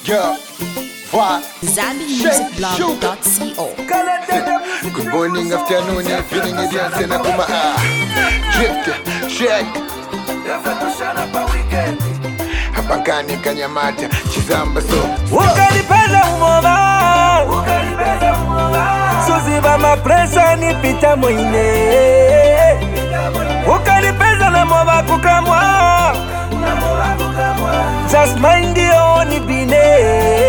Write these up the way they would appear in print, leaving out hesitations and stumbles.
Yeah, what? ZambianMusicBlog.co. Good morning, afternoon, evening, yes, and Akuma. Drift, check. Hapakani Kanyamata, Chizamba so. Ukanipenda umoma, Suziba mapresa nipita mwine. Ukanipenda na mova kukamwa, just mind the only bine.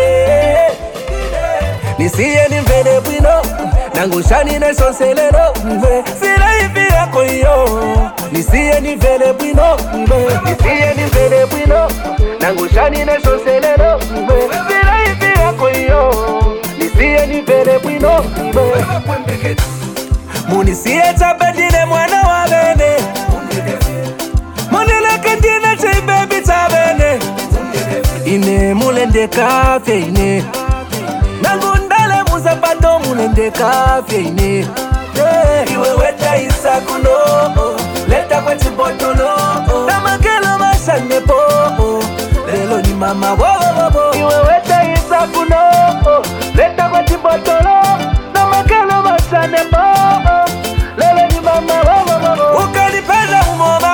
Nisiye ni mvede bwino, nangushani na sonselero. Sila hivi yako yo, nisiye ni mvede bwino. Nisiye ni mvede bwino, nangushani na sonselero. Sila hivi yako yo, nisiye ni mvede bwino. Munisiye tabedine mwana wa bene, munileke dine chei baby tabene. Ine mulende kafe ine, nangundale muzapato mulende kafe ine. Iwe weta isakuno, leta kwa chibotolo. Namakelo mashane po, lelo ni mama wowo. Iwe weta isakuno, leta kwa chibotolo. Namakelo mashane po, lelo ni mama wowo. Ukanipenda umoma,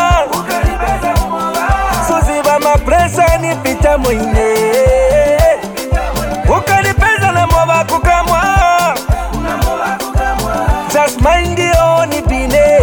Suziba mapresa nipita mwine. Ukanipenda na mova kukamwa, just mind the only bine.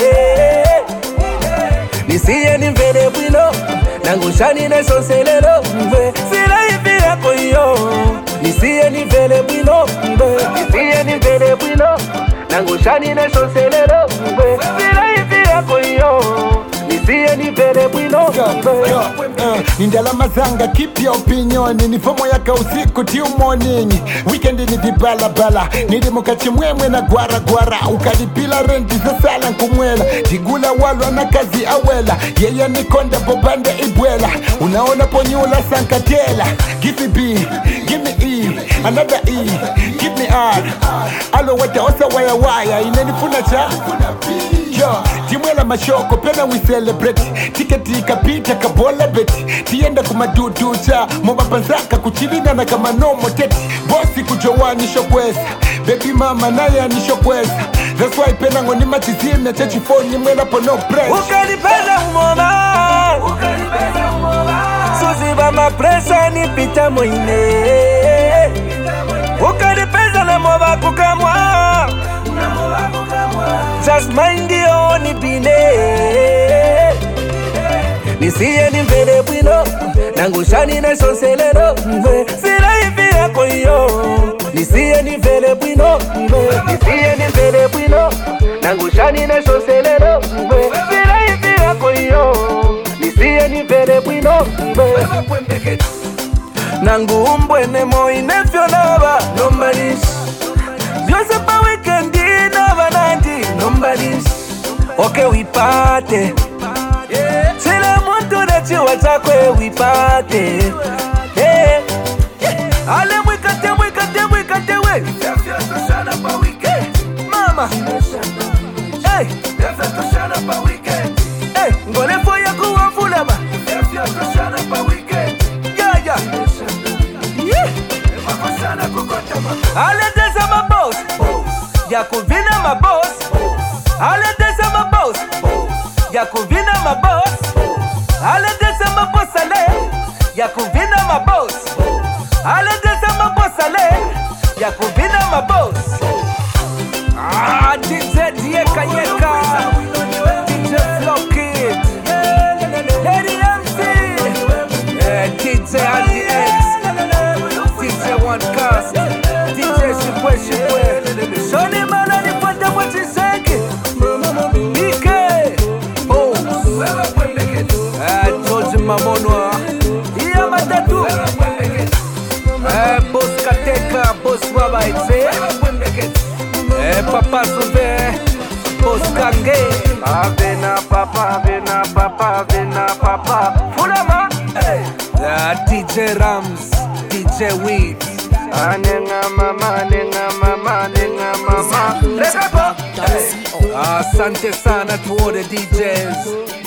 Nisiye ni mvede bwino, nangushani na sonselero. Sila hivi yako yo, nisiye ni mvede bwino. Nisiye ni mvede bwino, nangushani na sonselero. Sila hivi yako yo, nisiye ni mvede bwino. Nindala mazanga, keep your opinion. Nifomo yaka usiku till morning. Weekend ni vibala bala. Nilimuka chimwemwe na gwara gwara. Ukalipila renti sasala nkumwela. Tigula walwa na kazi awela. Yeye ni konda bobande ibwela. Unaona ponyula sankatela. Give me B, give me E, another E, give me R. Alo wata osa waya waya. Inenifuna cha yo, timwela mashoko, pena we celebrate. Tiketi ikapita kabola beti. Tienda kumadudu cha moba panzaka kuchilina na kama nomo teti. Bosi kujowani shokweza, baby mama naye anishokweza. That's why pena ngoni matizim na chechi phone ni mwela po no pressure. Ukanipenda umoma, Suziba mapresa nipita mwine. Ukanipenda na mova kukamwa, just mind the only bine. Nisiye ni mvede bwino, nangushani na sonselero. Sila hivi yako yo, nisiye ni mvede bwino. Nisiye ni mvede bwino, nangushani na sonselero. Sila hivi yako yo, nisiye ni mvede bwino. Nangumbwene mo inefyo naba, nobody's. Byose pa weekend naba nandi, nobody's. Okay, we party. Sila muntu na chiwa chakwe we party. Ale mwikate we. Mama. Hey. Hey, ngone foya kuwa fulaba. Yeah. Ale desa ma boss. Yakuvina ma boss. Ale desa ma boss. Yakuvina ma boss. Ale desa ma boss ale. Yakuvina ma boss. Ale desa ma boss ale. Yakuvina ma boss. DJ Dieka Yeka. DJ Flockit. Lady MC. DJ Andy X. DJ One Cast. DJ Shibwe. Shoni mana nipanda mwachiseki. DK. Oh. George Mamonwa. Iya matatu. Boss Kateka. Boss Wabaitse. Papa Souve. Boss Kange. Avena papa. Fulama. DJ Rams. DJ Weeds. Anenga mama. Asante sana to all the DJs.